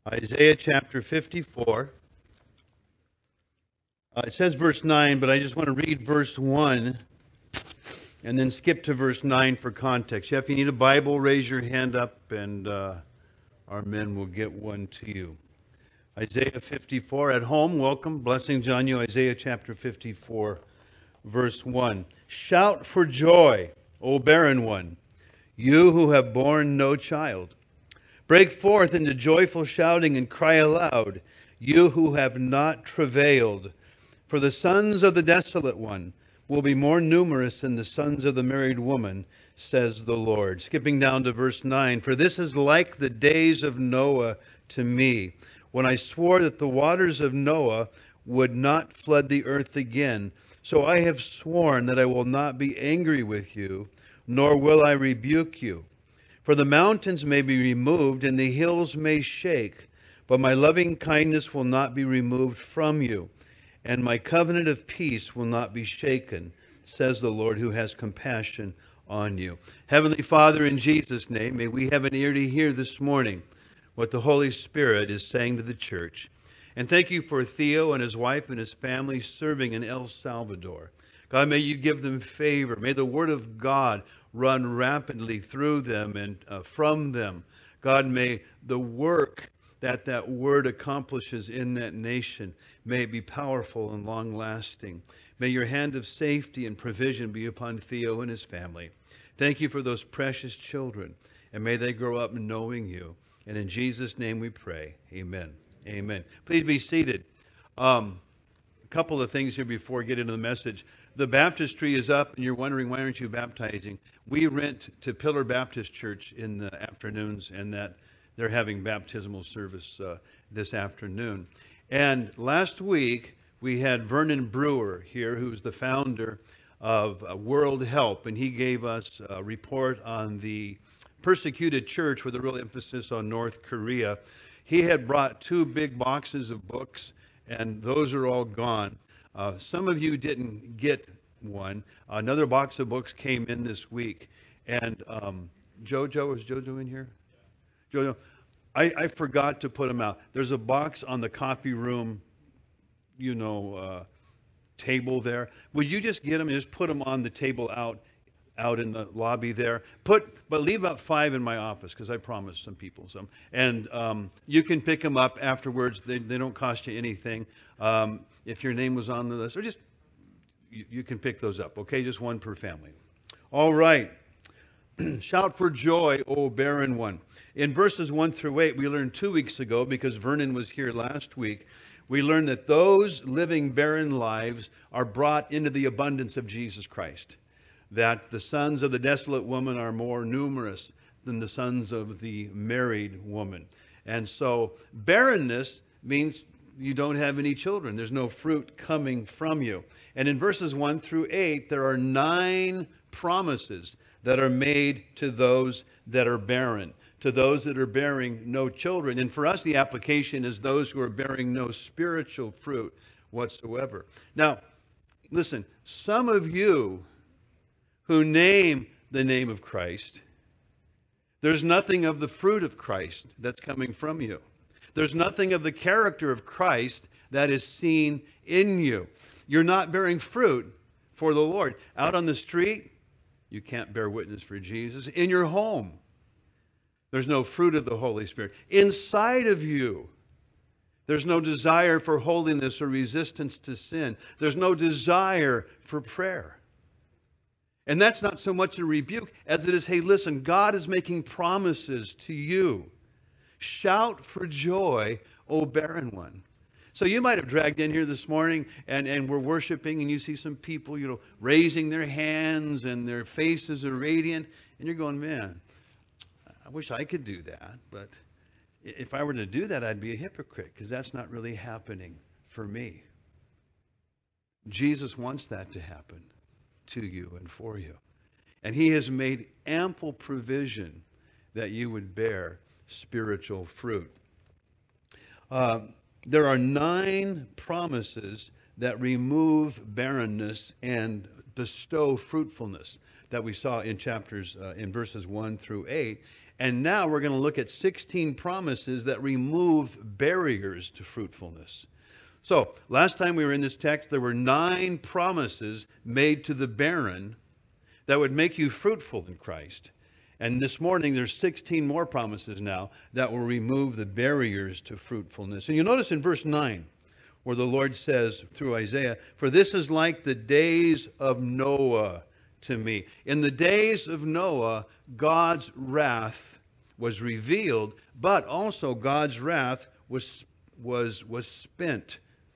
Isaiah chapter 54. It says verse 9, but I just want to read verse 1 and then skip to verse 9 for context. If you need a Bible, raise your hand up and our men will get one to you. Isaiah 54 at home, welcome. Blessings on you. Isaiah chapter 54, verse 1. Shout for joy, O barren one, you who have borne no child. Break forth into joyful shouting and cry aloud, you who have not travailed. For the sons of the desolate one will be more numerous than the sons of the married woman, says the Lord. Skipping down to verse 9. For this is like the days of Noah to me, when I swore that the waters of Noah would not flood the earth again. So I have sworn that I will not be angry with you, nor will I rebuke you. For the mountains may be removed and the hills may shake, but my loving kindness will not be removed from you, and my covenant of peace will not be shaken, says the Lord who has compassion on you. Heavenly Father, in Jesus' name, may we have an ear to hear this morning what the Holy Spirit is saying to the church. And thank you for Theo and his wife and his family serving in El Salvador. God, may you give them favor. May the word of God run rapidly through them and from them. God, may the work that word accomplishes in that nation, may it be powerful and long-lasting. May your hand of safety and provision be upon Theo and his family. Thank you for those precious children, and may they grow up knowing you. And in Jesus' name we pray. Amen. Amen. Please be seated. A couple of things here before we get into the message. The baptistry is up, and you're wondering, why aren't you baptizing? We rent to Pillar Baptist Church in the afternoons, and that they're having baptismal service this afternoon. And last week, we had Vernon Brewer here, who's the founder of World Help, and he gave us a report on the persecuted church with a real emphasis on North Korea. He had brought 2 big boxes of books, and those are all gone. Some of you didn't get one. Another box of books came in this week. And Jojo, is Jojo in here? Jojo, I forgot to put them out. There's a box on the coffee room, table there. Would you just get them and just put them on the table out in the lobby there? But leave about 5 in my office, because I promised some people some. And you can pick them up afterwards. They don't cost you anything. If your name was on the list, or just you can pick those up. Okay, just one per family. All right. Shout for joy, O barren one. In verses 1 through 8, we learned 2 weeks ago, because Vernon was here last week, we learned that those living barren lives are brought into the abundance of Jesus Christ. That the sons of the desolate woman are more numerous than the sons of the married woman. And so barrenness means you don't have any children. There's no fruit coming from you. And in verses 1 through 8, there are 9 promises that are made to those that are barren, to those that are bearing no children. And for us, the application is those who are bearing no spiritual fruit whatsoever. Now, listen, some of you who name the name of Christ, there's nothing of the fruit of Christ that's coming from you. There's nothing of the character of Christ that is seen in you. You're not bearing fruit for the Lord. Out on the street, you can't bear witness for Jesus. In your home, there's no fruit of the Holy Spirit. Inside of you, there's no desire for holiness or resistance to sin. There's no desire for prayer. And that's not so much a rebuke as it is, hey, listen, God is making promises to you. Shout for joy, O barren one. So you might have dragged in here this morning and we're worshiping, and you see some people, raising their hands and their faces are radiant. And you're going, man, I wish I could do that. But if I were to do that, I'd be a hypocrite, because that's not really happening for me. Jesus wants that to happen to you and for you. And he has made ample provision that you would bear spiritual fruit. There are 9 promises that remove barrenness and bestow fruitfulness that we saw in verses 1 through 8. And now we're going to look at 16 promises that remove barriers to fruitfulness. So, last time we were in this text, there were 9 promises made to the barren that would make you fruitful in Christ. And this morning, there's 16 more promises now that will remove the barriers to fruitfulness. And you notice in verse 9, where the Lord says through Isaiah, "For this is like the days of Noah to me." In the days of Noah, God's wrath was revealed, but also God's wrath was spent.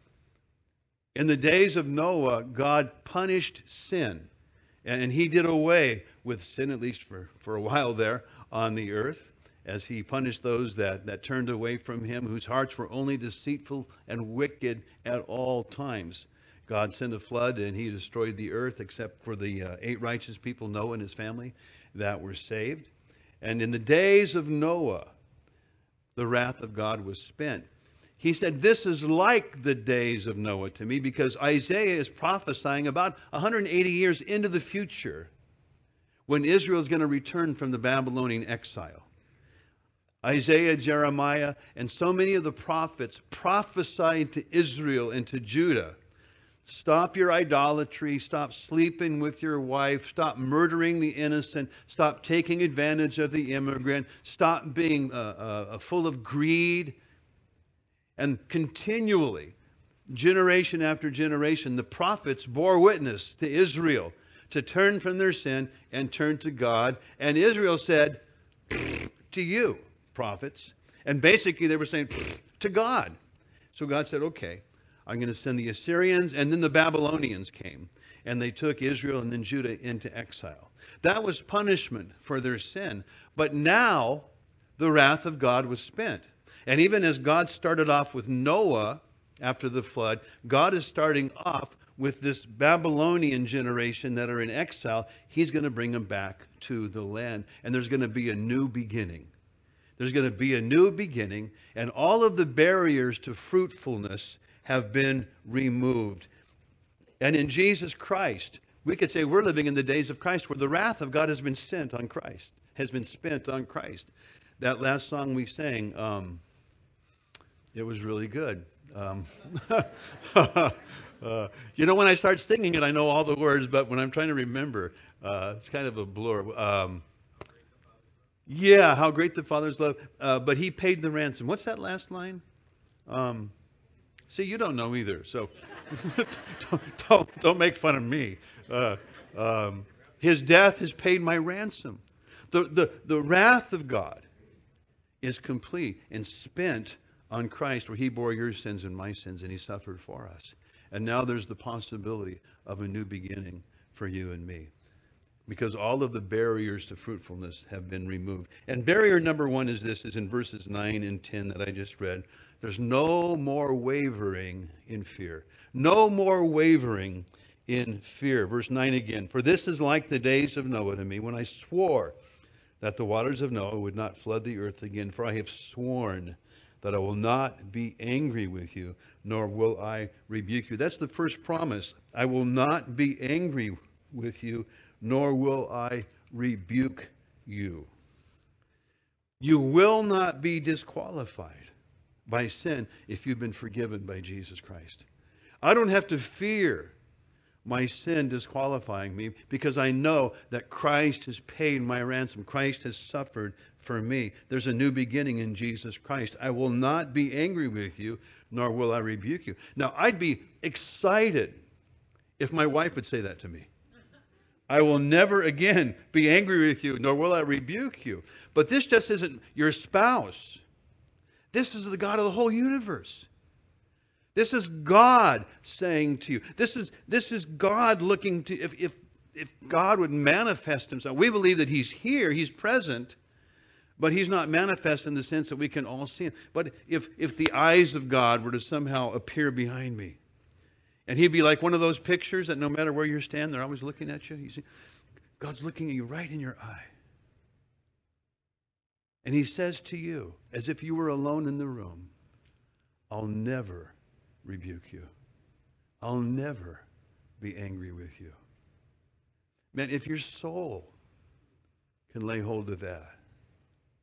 In the days of Noah, God punished sin. And he did away with sin, at least for a while there on the earth, as he punished those that turned away from him, whose hearts were only deceitful and wicked at all times. God sent a flood, and he destroyed the earth, except for the 8 righteous people, Noah and his family, that were saved. And in the days of Noah, the wrath of God was spent. He said, "This is like the days of Noah to me," because Isaiah is prophesying about 180 years into the future when Israel is going to return from the Babylonian exile. Isaiah, Jeremiah, and so many of the prophets prophesied to Israel and to Judah, "Stop your idolatry, stop sleeping with your wife, stop murdering the innocent, stop taking advantage of the immigrant, stop being full of greed." And continually, generation after generation, the prophets bore witness to Israel to turn from their sin and turn to God. And Israel said, "To you, prophets." And basically they were saying, "To God." So God said, "Okay, I'm going to send the Assyrians." And then the Babylonians came, and they took Israel and then Judah into exile. That was punishment for their sin. But now the wrath of God was spent. And even as God started off with Noah after the flood, God is starting off with this Babylonian generation that are in exile. He's going to bring them back to the land. And there's going to be a new beginning. There's going to be a new beginning, and all of the barriers to fruitfulness have been removed. And in Jesus Christ, we could say we're living in the days of Christ, where the wrath of God has been spent on Christ. That last song we sang, it was really good. When I start singing it, I know all the words, but when I'm trying to remember, it's kind of a blur. Yeah, how great the Father's love, but he paid the ransom. What's that last line? See, you don't know either, so don't make fun of me. His death has paid my ransom. The wrath of God is complete and spent on Christ, where he bore your sins and my sins, and he suffered for us. And now there's the possibility of a new beginning for you and me, because all of the barriers to fruitfulness have been removed. And barrier number 1 is in verses 9 and 10 that I just read. There's no more wavering in fear. No more wavering in fear. Verse 9 again. "For this is like the days of Noah to me, when I swore that the waters of Noah would not flood the earth again. For I have sworn that I will not be angry with you, nor will I rebuke you." That's the first promise. I will not be angry with you, nor will I rebuke you. You will not be disqualified by sin if you've been forgiven by Jesus Christ. I don't have to fear my sin disqualifying me, because I know that Christ has paid my ransom. Christ has suffered for me. There's a new beginning in Jesus Christ. I will not be angry with you, nor will I rebuke you. Now, I'd be excited if my wife would say that to me. I will never again be angry with you, nor will I rebuke you. But this just isn't your spouse. This is the God of the whole universe. This is God saying to you. This is God looking to, if God would manifest himself. We believe that he's here, he's present, but he's not manifest in the sense that we can all see him. But if the eyes of God were to somehow appear behind me, and he'd be like one of those pictures that no matter where you're standing, they're always looking at you. You see, God's looking at you right in your eye. And he says to you, as if you were alone in the room, "I'll never rebuke you. I'll never be angry with you." Man, if your soul can lay hold of that,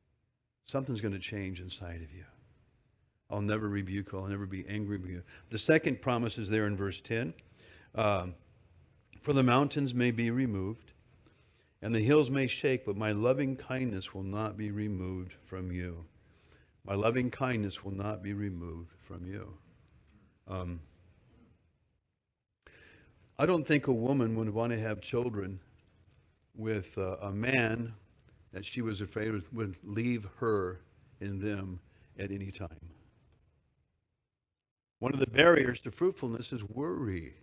something's going to change inside of you. I'll never rebuke you. I'll never be angry with you. The second promise is there in verse 10. For the mountains may be removed, and the hills may shake, but my loving kindness will not be removed from you. My loving kindness will not be removed from you. I don't think a woman would want to have children with a man that she was afraid would leave her in them at any time. One of the barriers to fruitfulness is worry,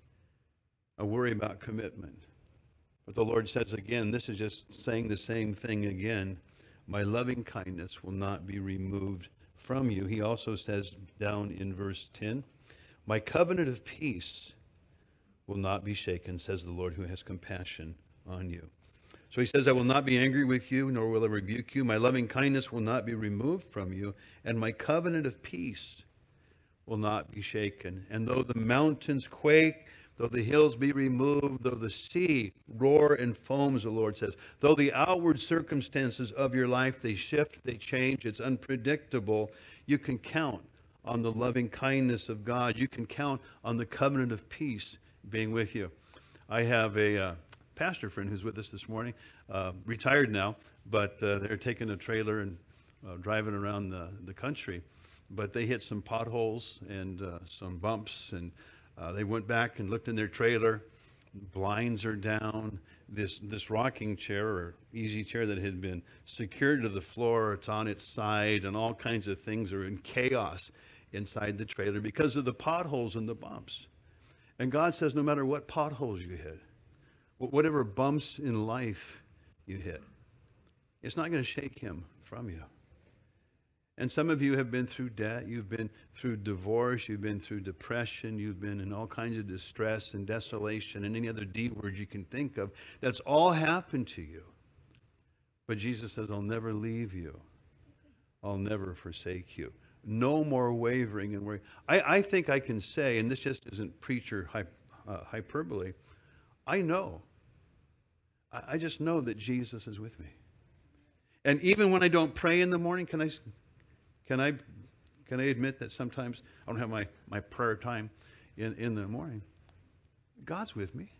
a worry about commitment. But the Lord says again, this is just saying the same thing again. My loving kindness will not be removed from you. He also says down in verse 10, my covenant of peace will not be shaken, says the Lord who has compassion on you. So he says, I will not be angry with you, nor will I rebuke you. My loving kindness will not be removed from you, and my covenant of peace will not be shaken. And though the mountains quake, though the hills be removed, though the sea roar and foams, the Lord says, though the outward circumstances of your life, they shift, they change, it's unpredictable, you can count on the loving kindness of God. You can count on the covenant of peace being with you. I have a pastor friend who's with us this morning, retired now, but they're taking a trailer and driving around the country. But they hit some potholes and some bumps, and they went back and looked in their trailer. Blinds are down. This rocking chair or easy chair that had been secured to the floor, it's on its side, and all kinds of things are in chaos inside the trailer because of the potholes and the bumps. And God says no matter what potholes you hit, whatever bumps in life you hit, it's not going to shake him from you. And some of you have been through debt, you've been through divorce, you've been through depression, you've been in all kinds of distress and desolation and any other D words you can think of. That's all happened to you. But Jesus says, I'll never leave you. I'll never forsake you. No more wavering and worrying. I think I can say, and this just isn't preacher hyperbole, I know. I just know that Jesus is with me. And even when I don't pray in the morning, can I admit that sometimes I don't have my prayer time in the morning? God's with me.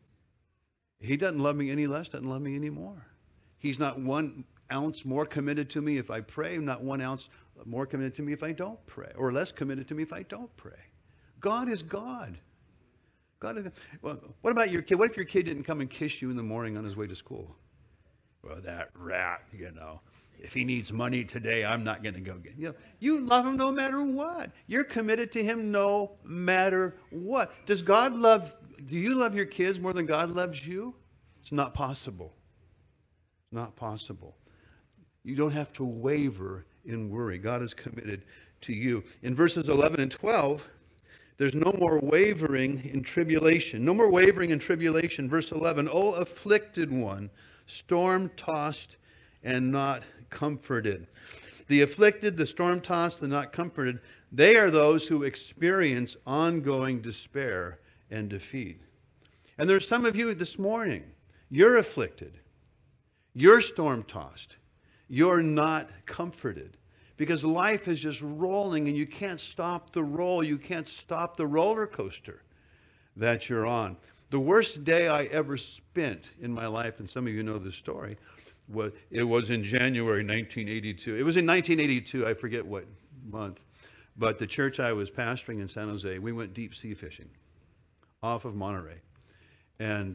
He doesn't love me any less, doesn't love me any more. He's not 1 ounce more committed to me if I pray, not 1 ounce more committed to me if I don't pray, or less committed to me if I don't pray. God is God. God is, well, what about your kid? What if your kid didn't come and kiss you in the morning on his way to school? Well, that rat, if he needs money today, I'm not going to go get him. You love him no matter what. You're committed to him no matter what. Do you love your kids more than God loves you? It's not possible. Not possible. You don't have to waver in worry. God is committed to you. In verses 11 and 12, there's no more wavering in tribulation. No more wavering in tribulation. Verse 11, O afflicted one, storm-tossed and not comforted. The afflicted, the storm-tossed, the not comforted, they are those who experience ongoing despair and defeat. And there's some of you this morning, you're afflicted. You're storm-tossed. You're not comforted. Because life is just rolling and you can't stop the roll. You can't stop the roller coaster that you're on. The worst day I ever spent in my life, and some of you know the story, was in January 1982. It was in 1982, I forget what month. But the church I was pastoring in San Jose, we went deep sea fishing off of Monterey. And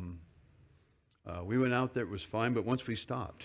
we went out there, it was fine, but once we stopped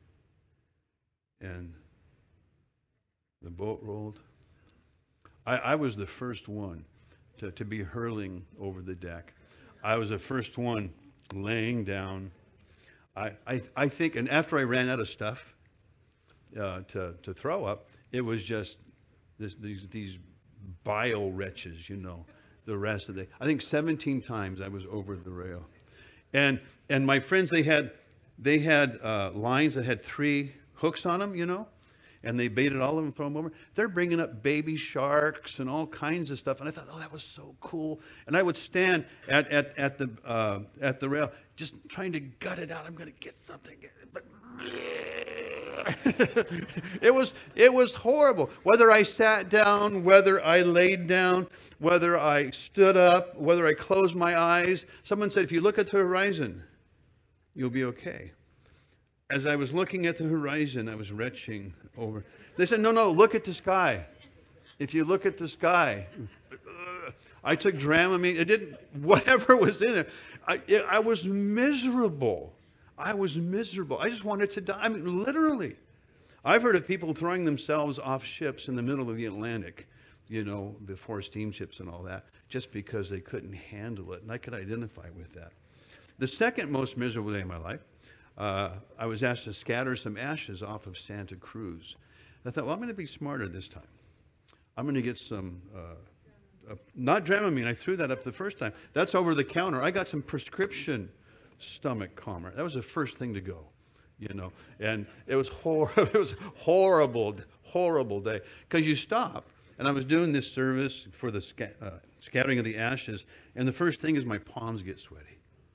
and the boat rolled, I was the first one to be hurling over the deck. I was the first one laying down. I think, and after I ran out of stuff to throw up, it was just these bile wretches, the rest of the day. I think 17 times I was over the rail. And my friends, they had lines that had 3 hooks on them, and they baited all of them, throw them over. They're bringing up baby sharks and all kinds of stuff. And I thought, oh, that was so cool. And I would stand at the rail, just trying to gut it out. I'm going to get something, but it was horrible. Whether I sat down, whether I laid down, whether I stood up, whether I closed my eyes. Someone said, if you look at the horizon, you'll be okay. As I was looking at the horizon, I was retching over. They said, no, no, look at the sky. If you look at the sky, I took Dramamine. It didn't, whatever was in there. I was miserable. I was miserable. I just wanted to die. I mean, literally. I've heard of people throwing themselves off ships in the middle of the Atlantic, before steamships and all that, just because they couldn't handle it. And I could identify with that. The second most miserable day of my life, I was asked to scatter some ashes off of Santa Cruz. I thought, well, I'm going to be smarter this time. I'm going to get some, not Dramamine. I threw that up the first time. That's over the counter. I got some prescription stomach calmer. That was the first thing to go. And it was horrible. It was horrible, horrible day. Because you stop, and I was doing this service for the scattering of the ashes, and the first thing is my palms get sweaty.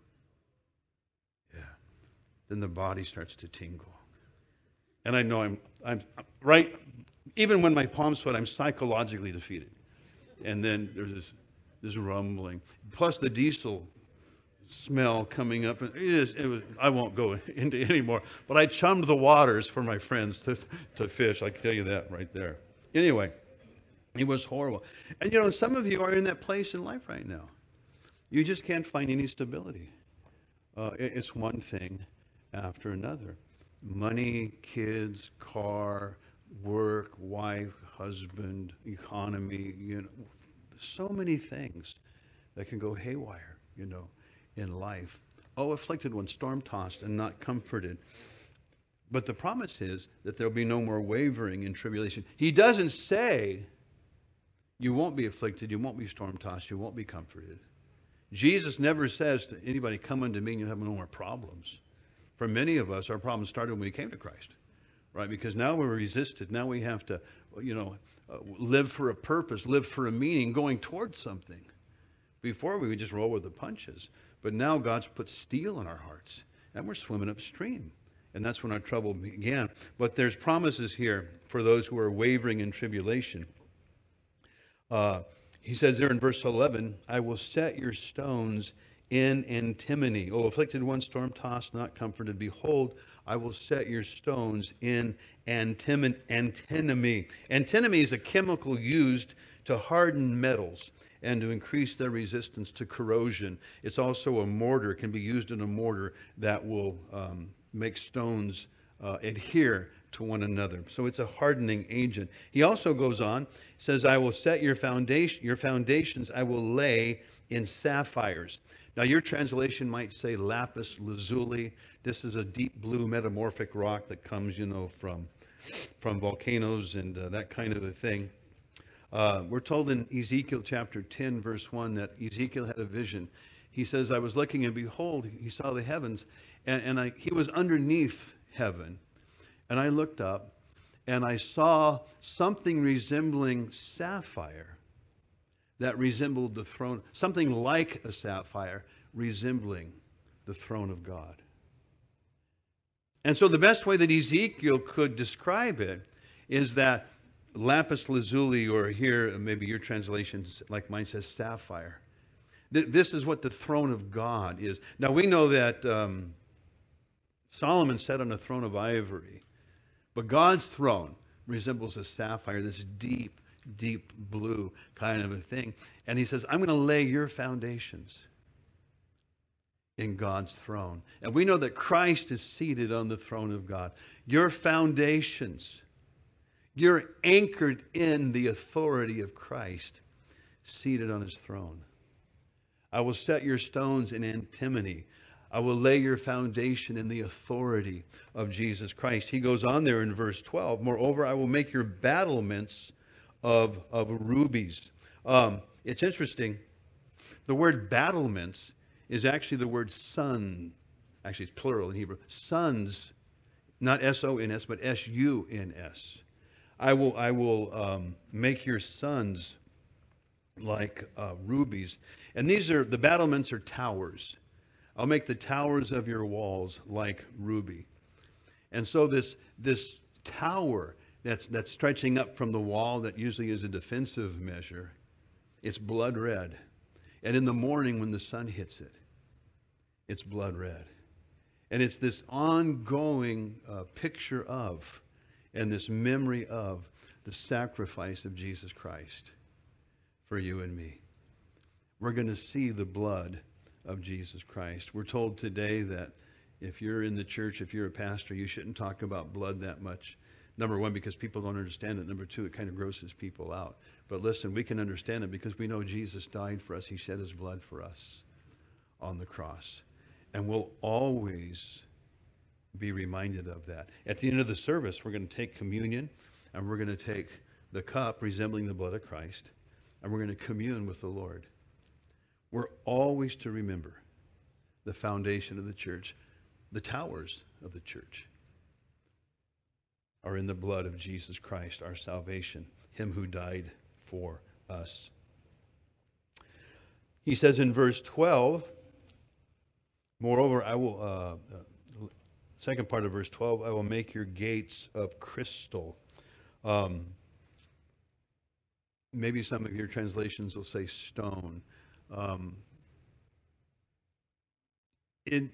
Yeah. Then the body starts to tingle. And I know I'm right. Even when my palms sweat, I'm psychologically defeated. And then there's this rumbling. Plus the diesel smell coming up. It was, I won't go into any more. But I chummed the waters for my friends to fish. I can tell you that right there. Anyway, it was horrible. And some of you are in that place in life right now. You just can't find any stability. It's one thing after another. Money, kids, car, work, wife, husband, economy, so many things that can go haywire, in life. Oh, afflicted one, storm tossed and not comforted. But the promise is that there'll be no more wavering in tribulation. He doesn't say you won't be afflicted, you won't be storm tossed, you won't be comforted. Jesus never says to anybody, come unto me and you'll have no more problems. For many of us, our problems started when we came to Christ, right? Because now we're resisted. Now we have to, live for a purpose, live for a meaning, going towards something. Before we would just roll with the punches. But now God's put steel in our hearts, and we're swimming upstream. And that's when our trouble began. But there's promises here for those who are wavering in tribulation. He says there in verse 11, I will set your stones in antimony. O afflicted one, storm tossed, not comforted, behold, I will set your stones in antinomy. Antinomy is a chemical used to harden metals and to increase their resistance to corrosion. It's also a mortar, can be used in a mortar that will make stones adhere to one another. So it's a hardening agent. He also goes on, says, I will set your foundations I will lay in sapphires. Now your translation might say lapis lazuli. This is a deep blue metamorphic rock that comes, from volcanoes and that kind of a thing. We're told in Ezekiel chapter 10, verse 1, that Ezekiel had a vision. He says, I was looking, and behold, he saw the heavens, and he was underneath heaven. And I looked up, and I saw something resembling sapphire that resembled the throne, something like a sapphire resembling the throne of God. And so the best way that Ezekiel could describe it is that lapis lazuli, or here maybe your translation, like mine, says sapphire. This is what the throne of God is. Now we know that Solomon sat on a throne of ivory, but God's throne resembles a sapphire, this deep, deep blue kind of a thing. And he says, I'm going to lay your foundations in God's throne. And we know that Christ is seated on the throne of God. Your foundations, you're anchored in the authority of Christ, seated on his throne. I will set your stones in antimony. I will lay your foundation in the authority of Jesus Christ. He goes on there in verse 12. Moreover, I will make your battlements of rubies. It's interesting. The word battlements is actually the word sun. Actually, it's plural in Hebrew. Sons, not S-O-N-S, but S-U-N-S. I will make your sons like rubies. And the battlements are towers. I'll make the towers of your walls like ruby. And so this tower that's stretching up from the wall that usually is a defensive measure, it's blood red. And in the morning when the sun hits it, it's blood red. And it's this ongoing picture of and this memory of the sacrifice of Jesus Christ for you and me. We're going to see the blood of Jesus Christ. We're told today that if you're in the church, if you're a pastor, you shouldn't talk about blood that much. Number one, because people don't understand it. Number two, it kind of grosses people out. But listen, we can understand it because we know Jesus died for us. He shed his blood for us on the cross. And we'll always be reminded of that. At the end of the service, we're going to take communion, and we're going to take the cup resembling the blood of Christ, and we're going to commune with the Lord. We're always to remember the foundation of the church, the towers of the church are in the blood of Jesus Christ, our salvation, him who died for us. He says in verse 12, moreover, I will, second part of verse 12, I will make your gates of crystal. Maybe some of your translations will say stone. In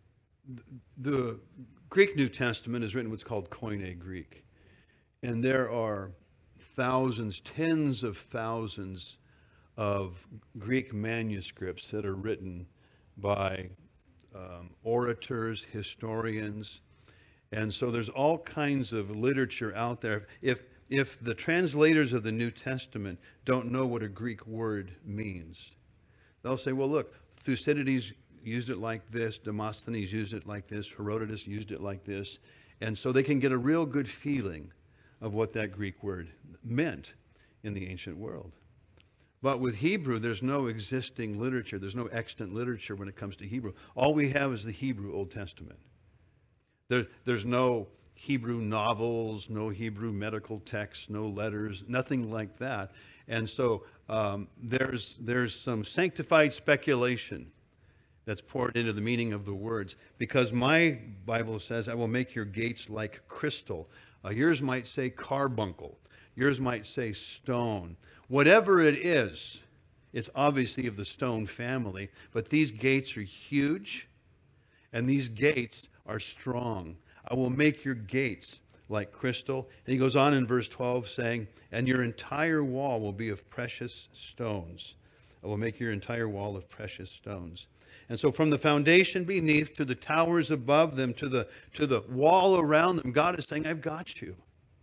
the Greek New Testament is written what's called Koine Greek. And there are thousands, tens of thousands of Greek manuscripts that are written by orators, historians. And so there's all kinds of literature out there. If the translators of the New Testament don't know what a Greek word means, they'll say, well, look, Thucydides used it like this, Demosthenes used it like this, Herodotus used it like this. And so they can get a real good feeling of what that Greek word meant in the ancient world. But with Hebrew, there's no existing literature. There's no extant literature when it comes to Hebrew. All we have is the Hebrew Old Testament. There's no Hebrew novels, no Hebrew medical texts, no letters, nothing like that. And so there's some sanctified speculation that's poured into the meaning of the words. Because my Bible says, I will make your gates like crystal. Yours might say carbuncle. Yours might say stone. Whatever it is, it's obviously of the stone family. But these gates are huge, and these gates are strong. I will make your gates like crystal. And he goes on in verse 12 saying, and your entire wall will be of precious stones. I will make your entire wall of precious stones. And so from the foundation beneath to the towers above them to the wall around them, God is saying, I've got you.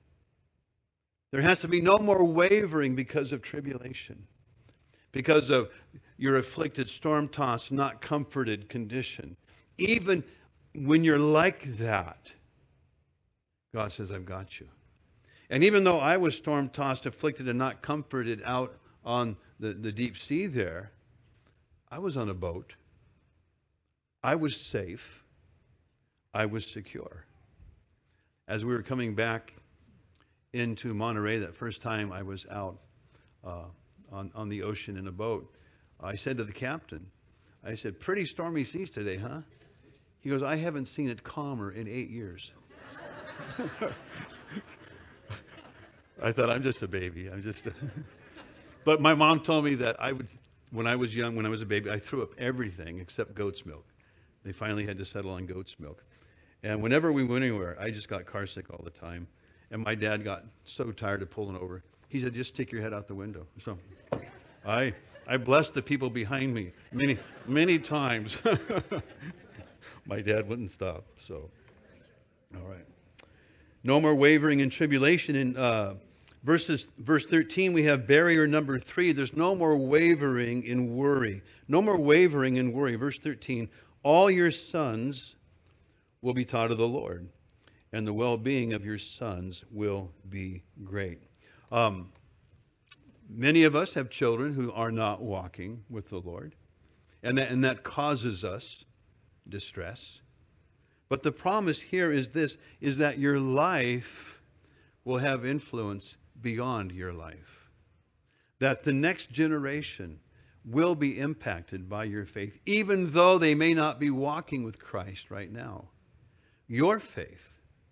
There has to be no more wavering because of tribulation, because of your afflicted, storm-tossed, not comforted condition. Even when you're like that, God says, I've got you. And even though I was storm-tossed, afflicted, and not comforted out on the deep sea there, I was on a boat. I was safe. I was secure. As we were coming back into Monterey, that first time I was out on the ocean in a boat, I said to the captain, I said, pretty stormy seas today, huh? He goes, I haven't seen it calmer in 8 years. I thought, I'm just a baby. But my mom told me that when I was young, when I was a baby, I threw up everything except goat's milk. They finally had to settle on goat's milk. And whenever we went anywhere, I just got car sick all the time. And my dad got so tired of pulling over. He said, just stick your head out the window. So I blessed the people behind me many times. My dad wouldn't stop. So, all right. No more wavering in tribulation. In verse 13, we have barrier number 3. There's no more wavering in worry. No more wavering in worry. Verse 13, all your sons will be taught of the Lord, and the well-being of your sons will be great. Many of us have children who are not walking with the Lord, and that causes us distress. But the promise here is this, is that your life will have influence beyond your life. That the next generation will be impacted by your faith, even though they may not be walking with Christ right now. Your faith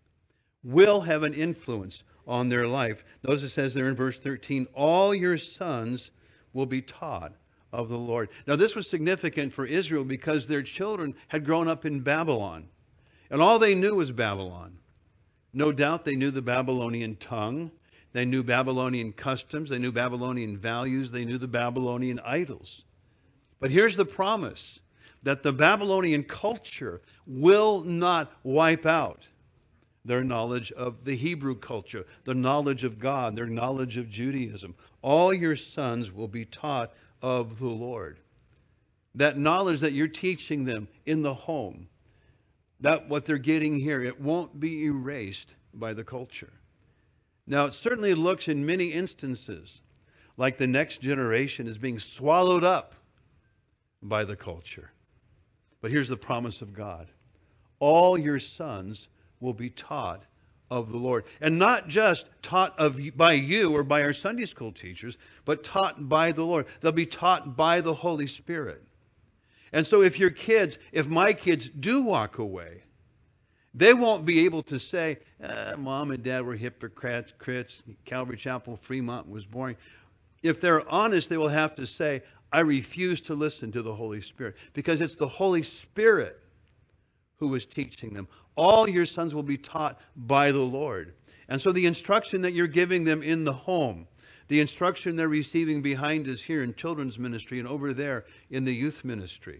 will have an influence on their life. Notice it says there in verse 13, all your sons will be taught of the Lord. Now, this was significant for Israel because their children had grown up in Babylon, and all they knew was Babylon. No doubt they knew the Babylonian tongue. They knew Babylonian customs. They knew Babylonian values. They knew the Babylonian idols. But here's the promise that the Babylonian culture will not wipe out their knowledge of the Hebrew culture, the knowledge of God, their knowledge of Judaism. All your sons will be taught of the Lord. That knowledge that you're teaching them in the home, that what they're getting here, it won't be erased by the culture. Now, it certainly looks in many instances like the next generation is being swallowed up by the culture. But here's the promise of God. All your sons will be taught of the Lord. And not just taught by you or by our Sunday school teachers, but taught by the Lord. They'll be taught by the Holy Spirit. And so if my kids do walk away, they won't be able to say, Mom and Dad were hypocrites, Calvary Chapel, Fremont was boring. If they're honest, they will have to say, I refuse to listen to the Holy Spirit, because it's the Holy Spirit who is teaching them. All your sons will be taught by the Lord. And so the instruction that you're giving them in the home, the instruction they're receiving behind us here in children's ministry and over there in the youth ministry,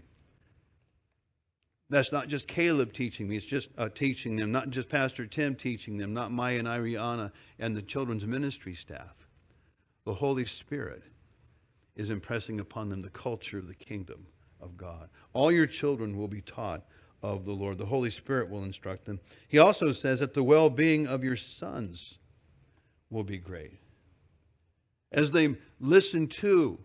that's not just Caleb teaching me, it's just teaching them, not just Pastor Tim teaching them, not Maya and Ariana and the children's ministry staff. The Holy Spirit is impressing upon them the culture of the kingdom of God. All your children will be taught of the Lord. The Holy Spirit will instruct them. He also says that the well-being of your sons will be great. As they listen to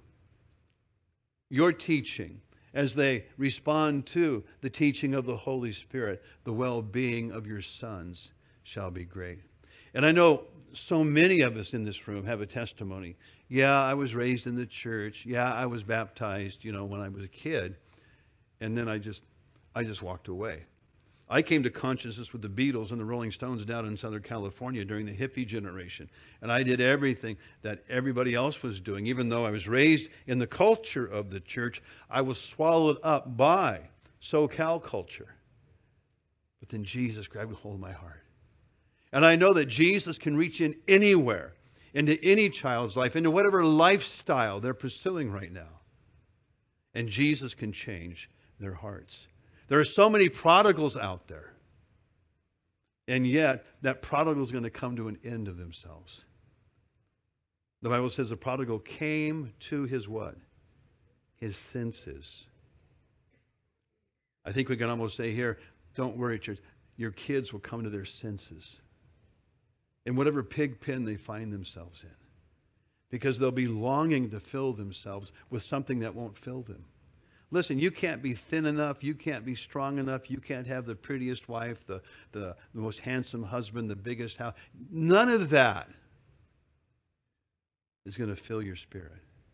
your teaching, as they respond to the teaching of the Holy Spirit, the well-being of your sons shall be great. And I know so many of us in this room have a testimony. Yeah, I was raised in the church. Yeah, I was baptized, when I was a kid. And then I just walked away. I came to consciousness with the Beatles and the Rolling Stones down in Southern California during the hippie generation. And I did everything that everybody else was doing. Even though I was raised in the culture of the church, I was swallowed up by SoCal culture. But then Jesus grabbed a hold of my heart. And I know that Jesus can reach in anywhere, into any child's life, into whatever lifestyle they're pursuing right now. And Jesus can change their hearts. There are so many prodigals out there. And yet, that prodigal is going to come to an end of themselves. The Bible says the prodigal came to his what? His senses. I think we can almost say here, don't worry, church. Your kids will come to their senses in whatever pig pen they find themselves in, because they'll be longing to fill themselves with something that won't fill them. Listen, you can't be thin enough, you can't be strong enough, you can't have the prettiest wife, the most handsome husband, the biggest house. None of that is going to fill your spirit.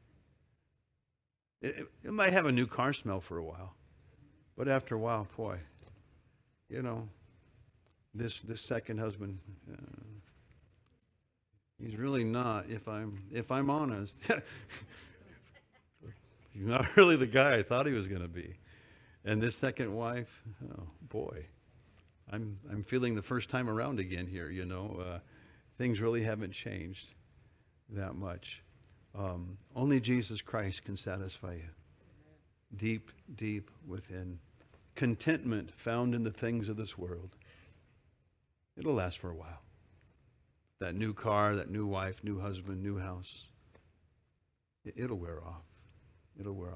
It might have a new car smell for a while, but after a while, boy, this second husband, he's really not, if I'm honest. He's not really the guy I thought he was going to be. And this second wife, oh boy, I'm feeling the first time around again here. Things really haven't changed that much. Only Jesus Christ can satisfy you, deep, deep within. Contentment found in the things of this world. It'll last for a while. That new car, that new wife, new husband, new house, it'll wear off. It'll wear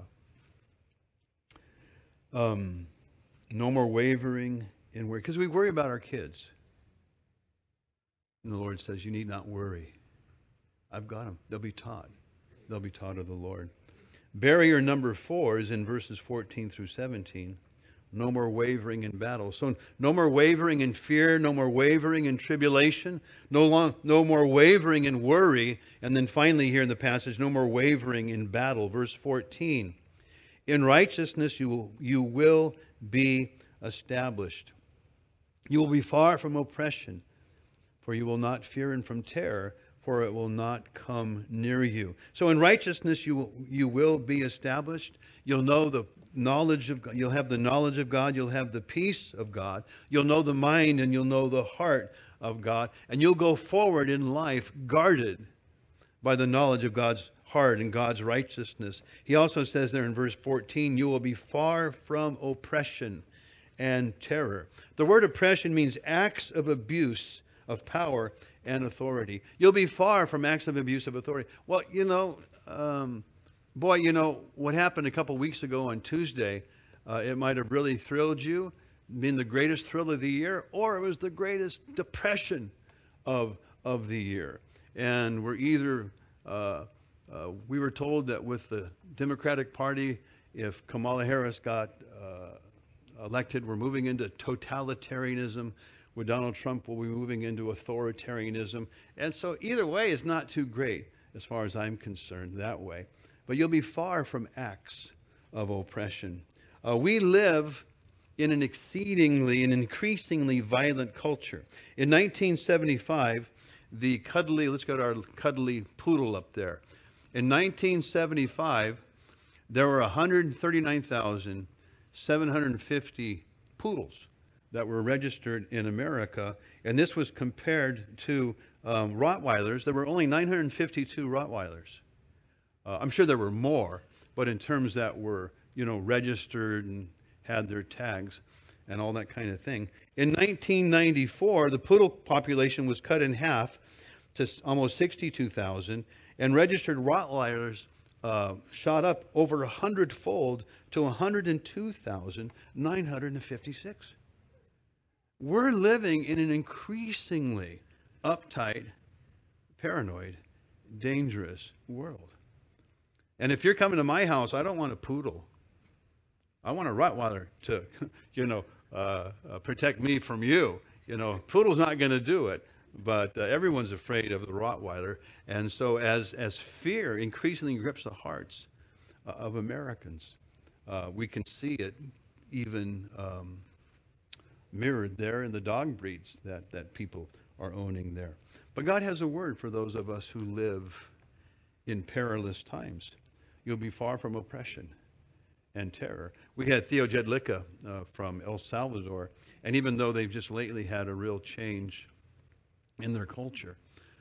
off. No more wavering in worry, because we worry about our kids. And the Lord says, you need not worry. I've got them. They'll be taught. They'll be taught of the Lord. Barrier number 4 is in verses 14 through 17. No more wavering in battle. So no more wavering in fear, no more wavering in tribulation, no more wavering in worry. And then finally here in the passage, no more wavering in battle. Verse 14. In righteousness you will be established. You will be far from oppression. for you will not fear, and from terror, for it will not come near you. So in righteousness you will be established. You'll know the knowledge of God. You'll have the knowledge of God. You'll have the peace of God. You'll know the mind and you'll know the heart of God. And you'll go forward in life guarded by the knowledge of God's heart and God's righteousness. He also says there in verse 14, you will be far from oppression and terror. The word oppression means acts of abuse of power and authority. You'll be far from acts of abuse of authority. Well, what happened a couple weeks ago on Tuesday, it might have really thrilled you, been the greatest thrill of the year, or it was the greatest depression of the year. And we were told that with the Democratic Party, if Kamala Harris got elected, we're moving into totalitarianism. With Donald Trump, we'll be moving into authoritarianism. And so either way is not too great as far as I'm concerned that way. But you'll be far from acts of oppression. We live in an increasingly violent culture. In 1975, let's go to our cuddly poodle up there. In 1975, there were 139,750 poodles that were registered in America, and this was compared to Rottweilers. There were only 952 Rottweilers. I'm sure there were more, but in terms that were, registered and had their tags and all that kind of thing. In 1994, the poodle population was cut in half to almost 62,000, and registered Rottweilers shot up over 100-fold to 102,956. We're living in an increasingly uptight, paranoid, dangerous world. And if you're coming to my house, I don't want a poodle. I want a Rottweiler to, protect me from you. Poodle's not going to do it, but everyone's afraid of the Rottweiler. And so as fear increasingly grips the hearts of Americans, we can see it even mirrored there in the dog breeds that people are owning there. But God has a word for those of us who live in perilous times. You'll be far from oppression and terror. We had Theo Jedlicka from El Salvador, and even though they've just lately had a real change in their culture,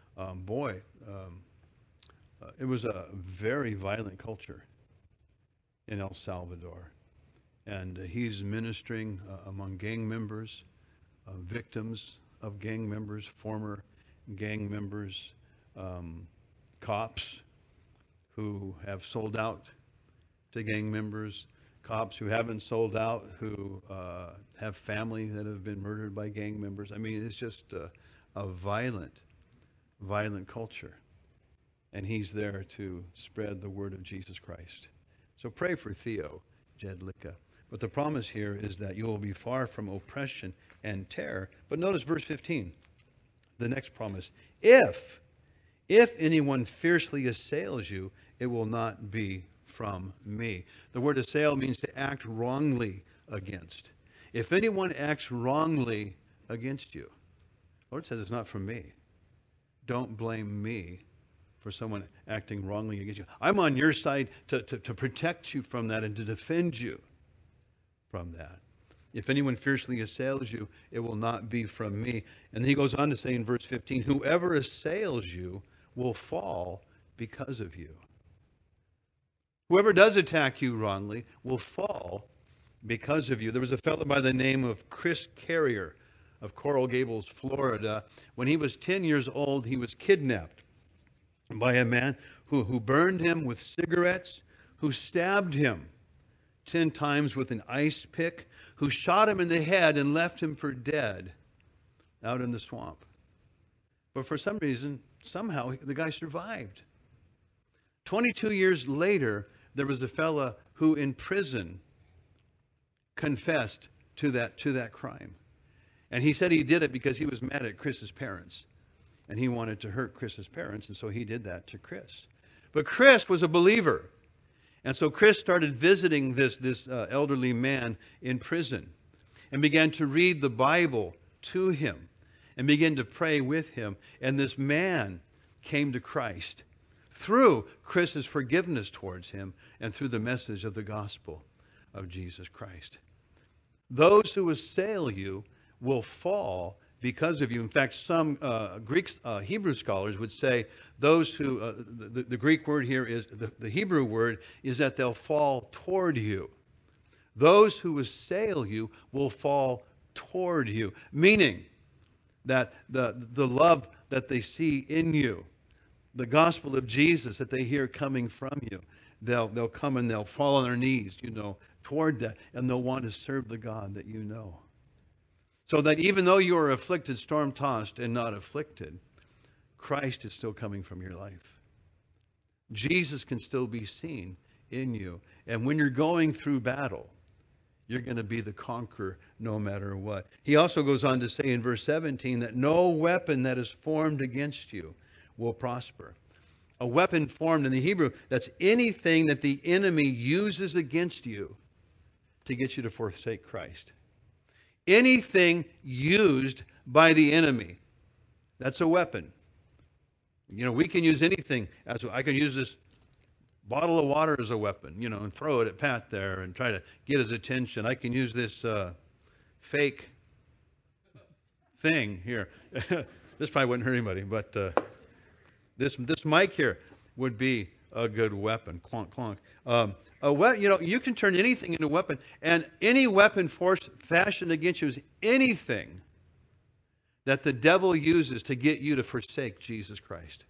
it was a very violent culture in El Salvador. And he's ministering among gang members, victims of gang members, former gang members, cops who have sold out to gang members, cops who haven't sold out, who have family that have been murdered by gang members. I mean, it's just a violent culture. And he's there to spread the word of Jesus Christ. So pray for Theo Jedlicka. But the promise here is that you will be far from oppression and terror. But notice verse 15, the next promise. If anyone fiercely assails you, it will not be from me. The word assail means to act wrongly against. If anyone acts wrongly against you, the Lord says it's not from me. Don't blame me for someone acting wrongly against you. I'm on your side to protect you from that and to defend you from that. If anyone fiercely assails you, it will not be from me. And then he goes on to say in verse 15, whoever assails you will fall because of you. Whoever does attack you wrongly will fall because of you. There was a fellow by the name of Chris Carrier of Coral Gables, Florida. When he was 10 years old, he was kidnapped by a man who burned him with cigarettes, who stabbed him 10 times with an ice pick, who shot him in the head and left him for dead out in the swamp. But for some reason, somehow, the guy survived. 22 years later, there was a fella who in prison confessed to that crime. And he said he did it because he was mad at Chris's parents. And he wanted to hurt Chris's parents, and so he did that to Chris. But Chris was a believer. And so Chris started visiting this elderly man in prison and began to read the Bible to him and began to pray with him. And this man came to Christ through Chris's forgiveness towards him and through the message of the gospel of Jesus Christ. Those who assail you will fall because of you. In fact, some Hebrew scholars would say those who, the Greek word here is, the Hebrew word is that they'll fall toward you. Those who assail you will fall toward you, meaning that the love that they see in you, the gospel of Jesus that they hear coming from you, they'll come and they'll fall on their knees, toward that, and they'll want to serve the God that you know. So that even though you are afflicted, storm-tossed, and not afflicted, Christ is still coming from your life. Jesus can still be seen in you. And when you're going through battle, you're going to be the conqueror no matter what. He also goes on to say in verse 17 that no weapon that is formed against you will prosper. A weapon formed in the Hebrew, that's anything that the enemy uses against you to get you to forsake Christ. Anything used by the enemy, that's a weapon. We can use anything. I can use this bottle of water as a weapon, and throw it at Pat there and try to get his attention. I can use this fake thing here. This probably wouldn't hurt anybody, but this mic here would be a good weapon. Clonk, clonk. You can turn anything into a weapon, and any weapon fashioned against you is anything that the devil uses to get you to forsake Jesus Christ.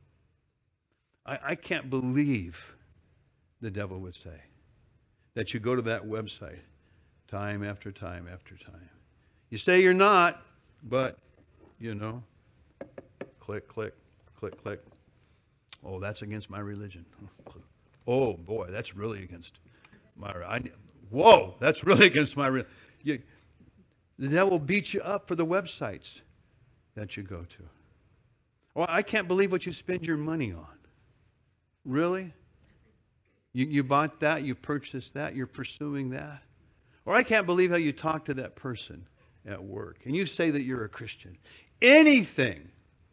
I can't believe the devil would say that you go to that website time after time after time. You say you're not, but, click, click, click, click. Oh, that's against my religion. Oh, boy, that's really against whoa, that's really against my religion. The devil beats you up for the websites that you go to. Well, I can't believe what you spend your money on. Really? You bought that, you purchased that, you're pursuing that? Or I can't believe how you talk to that person at work and you say that you're a Christian. Anything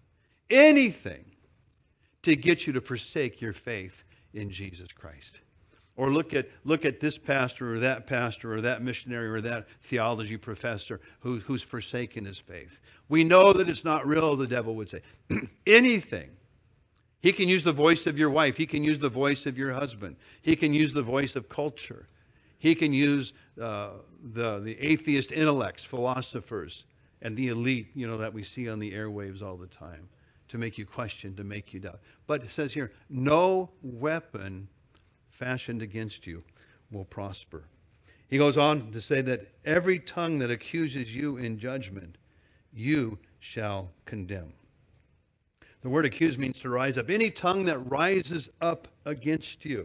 to get you to forsake your faith in Jesus Christ. Or look at this pastor or that missionary or that theology professor who's forsaken his faith. We know that it's not real, the devil would say. Anything. He can use the voice of your wife. He can use the voice of your husband. He can use the voice of culture. He can use the atheist intellects, philosophers, and the elite, that we see on the airwaves all the time to make you question, to make you doubt. But it says here, no weapon fashioned against you will prosper. He goes on to say that every tongue that accuses you in judgment, you shall condemn. The word accuse means to rise up. Any tongue that rises up against you.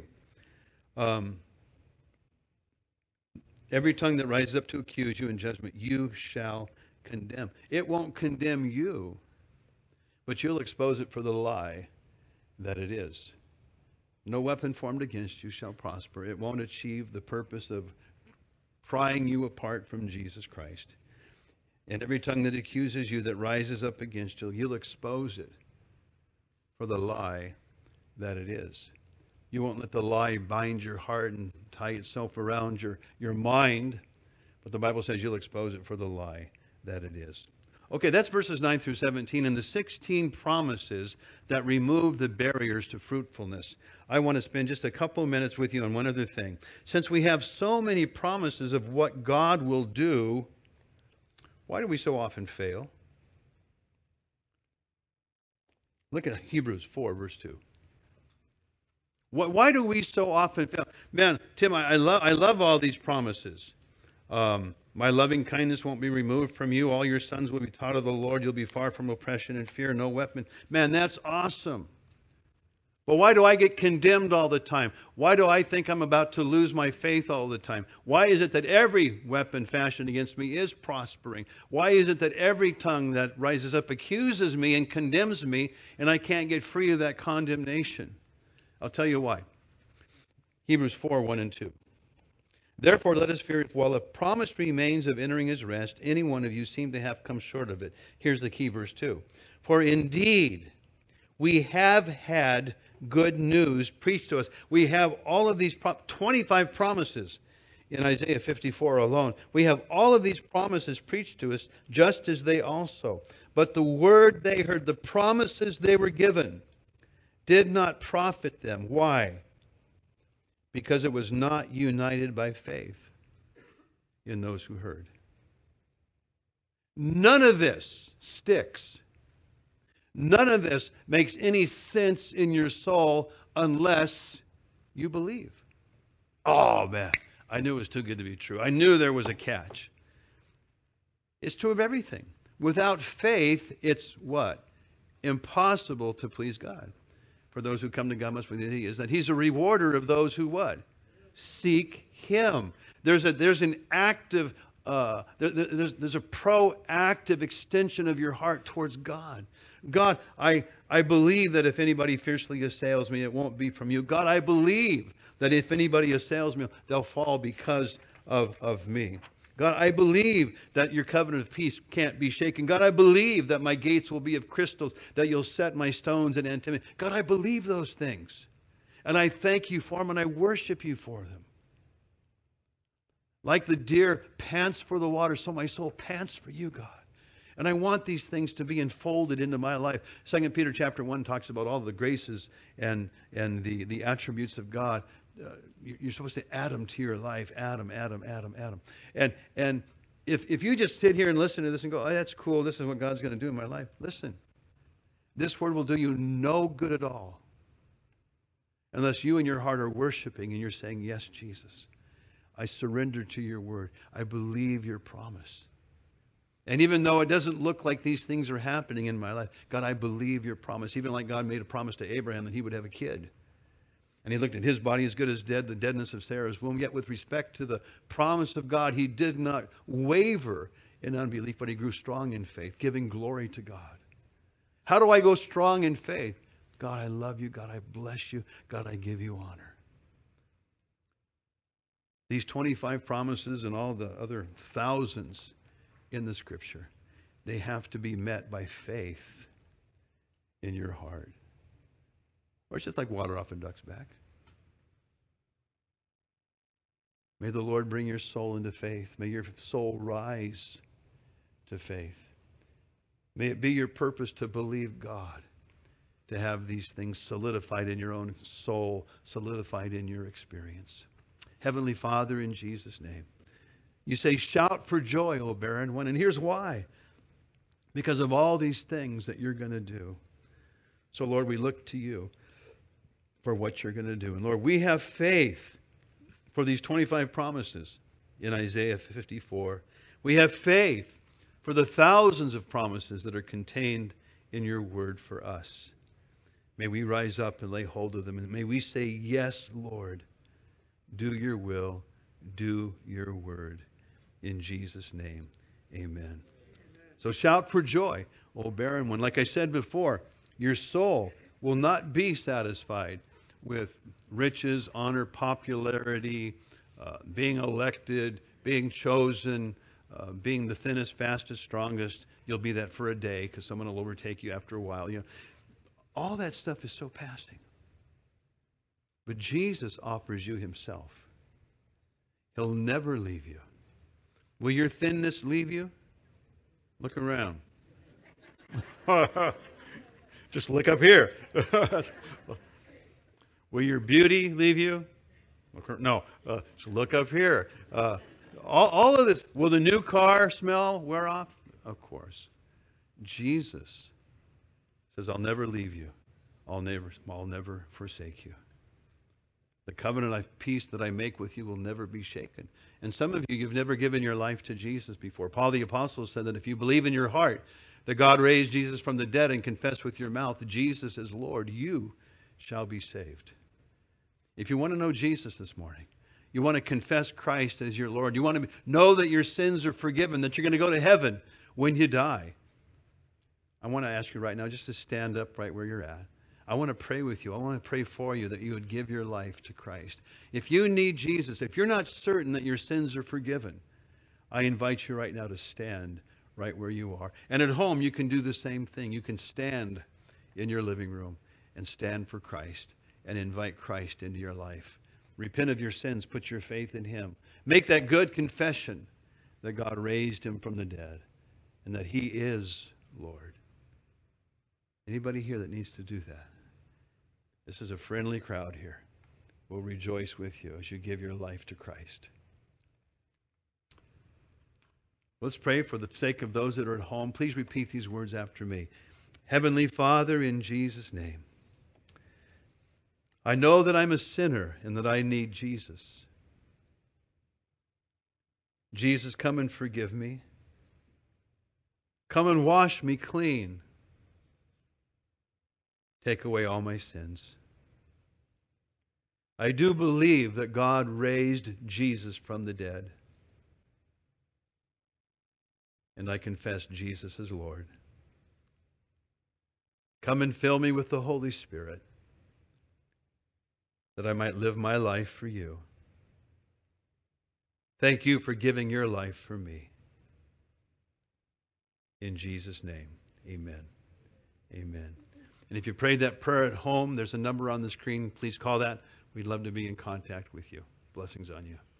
Every tongue that rises up to accuse you in judgment, you shall condemn. It won't condemn you, but you'll expose it for the lie that it is. No weapon formed against you shall prosper. It won't achieve the purpose of prying you apart from Jesus Christ. And every tongue that accuses you, that rises up against you, you'll expose it for the lie that it is. You won't let the lie bind your heart and tie itself around your mind, but the Bible says you'll expose it for the lie that it is. Okay, that's verses 9 through 17 and the 16 promises that remove the barriers to fruitfulness. I want to spend just a couple minutes with you on one other thing. Since we have so many promises of what God will do, why do we so often fail? Look at Hebrews 4, verse 2. Why do we so often fail? Man, Tim, I love all these promises. My loving kindness won't be removed from you. All your sons will be taught of the Lord. You'll be far from oppression and fear, no weapon. Man, that's awesome. But why do I get condemned all the time? Why do I think I'm about to lose my faith all the time? Why is it that every weapon fashioned against me is prospering? Why is it that every tongue that rises up accuses me and condemns me, and I can't get free of that condemnation? I'll tell you why. Hebrews 4, 1 and 2. Therefore, let us fear if while a promise remains of entering his rest, any one of you seem to have come short of it. Here's the key, verse 2. For indeed, we have had good news preached to us. We have all of these 25 promises in Isaiah 54 alone. We have all of these promises preached to us, just as they also. But the word they heard, the promises they were given, did not profit them. Why? Because it was not united by faith in those who heard. None of this sticks. None of this makes any sense in your soul unless you believe. Oh, man. I knew it was too good to be true. I knew there was a catch. It's true of everything. Without faith, it's what? Impossible to please God. For those who come to God must believe that He is. That He's a rewarder of those who what? Seek Him. There's an active, there's a proactive extension of your heart towards God. God, I believe that if anybody fiercely assails me, it won't be from you. God, I believe that if anybody assails me, they'll fall because of me. God, I believe that your covenant of peace can't be shaken. God, I believe that my gates will be of crystals, that you'll set my stones in antimony. God, I believe those things. And I thank you for them, and I worship you for them. Like the deer pants for the water, so my soul pants for you, God. And I want these things to be enfolded into my life. 2 Peter chapter 1 talks about all the graces and the attributes of God. You're supposed to add them to your life. Add them. And if you just sit here and listen to this and go, oh, that's cool, this is what God's going to do in my life. Listen, this word will do you no good at all unless you in your heart are worshiping and you're saying, yes, Jesus, I surrender to your word. I believe your promise. And even though it doesn't look like these things are happening in my life, God, I believe your promise. Even like God made a promise to Abraham that he would have a kid. And he looked at his body as good as dead, the deadness of Sarah's womb. Yet with respect to the promise of God, he did not waver in unbelief, but he grew strong in faith, giving glory to God. How do I go strong in faith? God, I love you. God, I bless you. God, I give you honor. These 25 promises and all the other thousands in the Scripture, they have to be met by faith in your heart. Or it's just like water off a duck's back. May the Lord bring your soul into faith. May your soul rise to faith. May it be your purpose to believe God, to have these things solidified in your own soul, solidified in your experience. Heavenly Father, in Jesus' name, you say, shout for joy, O barren one. And here's why. Because of all these things that you're going to do. So, Lord, we look to you for what you're going to do. And, Lord, we have faith for these 25 promises in Isaiah 54. We have faith for the thousands of promises that are contained in your word for us. May we rise up and lay hold of them. And may we say, yes, Lord, do your will, do your word. In Jesus' name, amen. So shout for joy, O barren one. Like I said before, your soul will not be satisfied with riches, honor, popularity, being elected, being chosen, being the thinnest, fastest, strongest. You'll be that for a day because someone will overtake you after a while. You know, all that stuff is so passing. But Jesus offers you himself. He'll never leave you. Will your thinness leave you? Look around. Just look up here. Will your beauty leave you? No. Just look up here. All of this. Will the new car smell wear off? Of course. Jesus says, I'll never leave you. I'll never forsake you. The covenant of peace that I make with you will never be shaken. And some of you, you've never given your life to Jesus before. Paul the Apostle said that if you believe in your heart that God raised Jesus from the dead and confess with your mouth that Jesus is Lord, you shall be saved. If you want to know Jesus this morning, you want to confess Christ as your Lord, you want to know that your sins are forgiven, that you're going to go to heaven when you die, I want to ask you right now just to stand up right where you're at. I want to pray with you. I want to pray for you that you would give your life to Christ. If you need Jesus, if you're not certain that your sins are forgiven, I invite you right now to stand right where you are. And at home, you can do the same thing. You can stand in your living room and stand for Christ and invite Christ into your life. Repent of your sins. Put your faith in Him. Make that good confession that God raised Him from the dead and that He is Lord. Anybody here that needs to do that? This is a friendly crowd here. We'll rejoice with you as you give your life to Christ. Let's pray for the sake of those that are at home. Please repeat these words after me. Heavenly Father, in Jesus' name, I know that I'm a sinner and that I need Jesus. Jesus, come and forgive me. Come and wash me clean. Take away all my sins. I do believe that God raised Jesus from the dead. And I confess Jesus as Lord. Come and fill me with the Holy Spirit that I might live my life for you. Thank you for giving your life for me. In Jesus' name, amen. Amen. And if you prayed that prayer at home, there's a number on the screen. Please call that. We'd love to be in contact with you. Blessings on you.